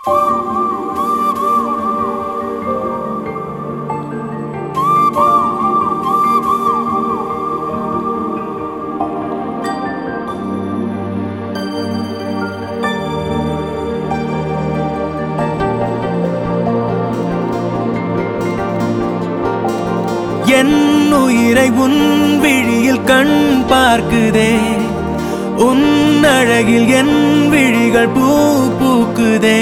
என் உயிரை உன் விழியில் கண் பார்க்குதே, உன் அழகில் என் விழிகள் பூ பூக்குதே.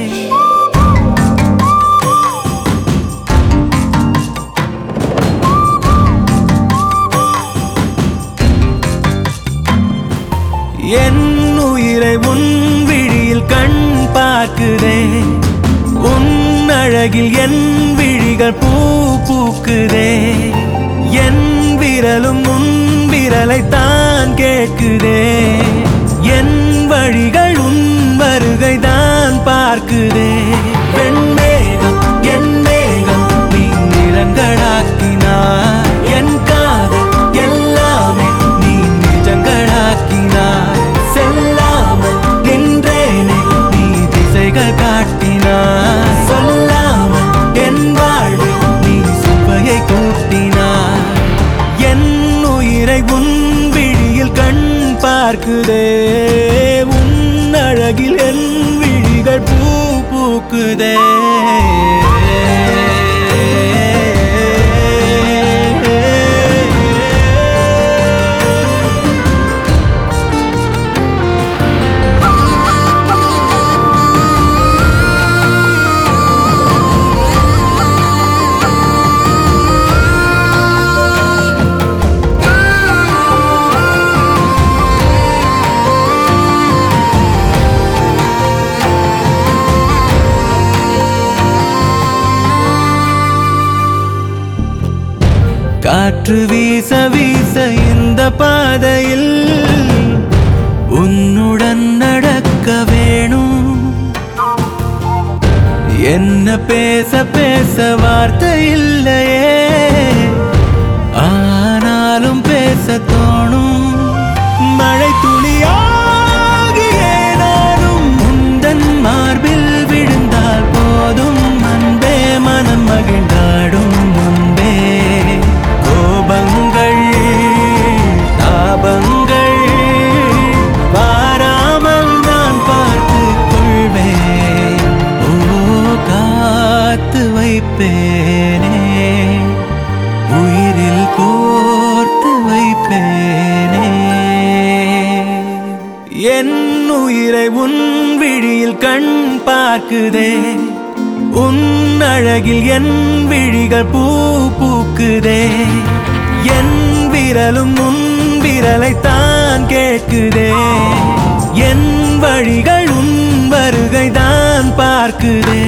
என் உயிரை உன் விழியில் கண் பார்க்குதே, உன் அழகில் என் விழிகள் பூ பூக்குதே. என் விரலும் உன் விரலை தான் கேட்குதே, என் வழிகள் உன் வருகை தான் பார்க்குதே. வெண்மேகம் என் மேகம் நீ நிறங்களாக்கினாய், என் காதல் எல்லாமே நீ நிஜங்களாக்கினாய். செல்லாமல் நின்றேனே நீ திசைகள் காட்டினாய், சொல்லாமல் என் வாழ்வு நீ சுவையை கூட்டினாய். என் உயிரை உன் விழியில் கண் பார்க்குதே, உன் அழகில் என் விழிகள் பூ பூக்குதே. காற்று வீச வீச இந்த பாதையில் உன்னுடன் நடக்க வேணும். என்ன பேச பேச வார்த்தை இல்லையே, ஆனாலும் பேச தோணும். மழை துளியாகியே நானும் உந்தன் மார்பில் விழுந்தால் போதும் அன்பே, மனம் மகிழ்ந்தாடும் முன்பே. கோபங்கள் தாபங்கள் வாராமல் நான் பார்த்துக் கொள்வேன். ஓ காத்து வைப்பேனே, உயிரில் கோர்த்து வைப்பேனே. என் உயிரை உன் விழியில் கண் பார்க்குதே, உன் அழகில் என் விழிகள் பூ பூக்குதே. என் விரலும் உன் விரலை தான் கேட்குதே, என் வழிகள் உன் வருகை தான் பார்க்குதே.